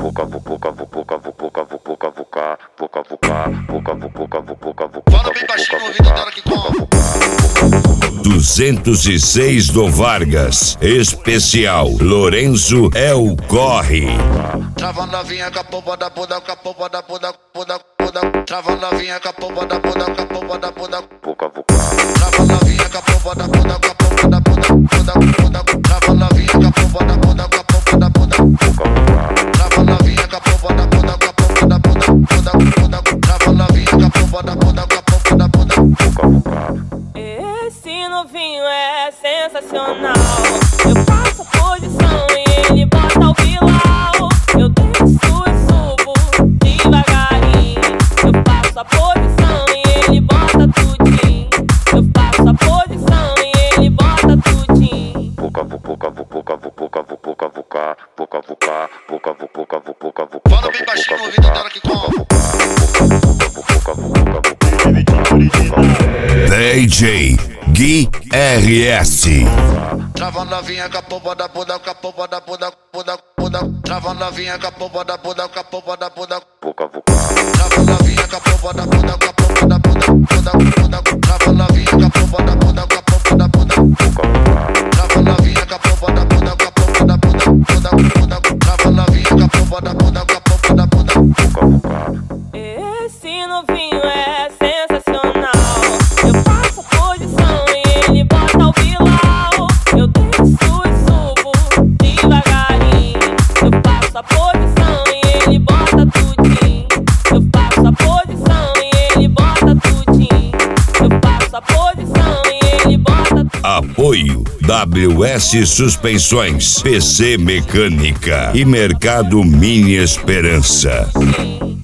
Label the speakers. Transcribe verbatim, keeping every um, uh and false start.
Speaker 1: Fala bem baixinho no ouvido dela que toma.
Speaker 2: duzentos e seis do Vargas, especial Lourenço é o corre.
Speaker 1: Trava novinha com a pomba da bunda, com a pomba da bunda, bunda, bunda. Trava novinha com a pomba da bunda, com a pomba da bunda, trava novinha com a pomba da bunda, com a pomba da bunda, bunda, bunda. Trava novinha com a pomba da bunda, com a pomba da bunda, trava novinha com a pomba da bunda, com a pomba da bunda, bunda, bunda. Trava novinha com a pomba da bunda, com a pomba da bunda.
Speaker 3: Esse novinho é sensacional. Eu faço a posição e ele bota o pilau. Eu desço e subo devagarinho. Eu faço a posição e ele bota tudinho. Eu faço a posição e ele bota tudinho.
Speaker 1: Fala bem baixinho no ouvido dela que toma.
Speaker 2: D J Gui R S.
Speaker 1: Trava novinha com a pomba da bunda, com a pomba da bunda, bunda, bunda. Trava novinha com a pomba da bunda, com a pomba da bunda, trava novinha com a pomba da bunda, com a pomba da bunda, bunda, bunda. Trava novinha com a pomba da bunda, com a pomba da bunda, trava novinha com a pomba da bunda, com a pomba da bunda, bunda, bunda. Trava novinha com a pomba da bunda, com a pomba da bunda.
Speaker 3: Esse novinho é sensacional. Eu faço a posição e ele bota o pilau. Eu desço e subo devagarinho. Eu faço a posição e ele bota tudinho. Eu faço a posição e ele bota tudinho. Eu faço a posição e ele bota tudinho.
Speaker 2: Apoio W S Suspensões, P C Mecânica e Mercado Mini Esperança.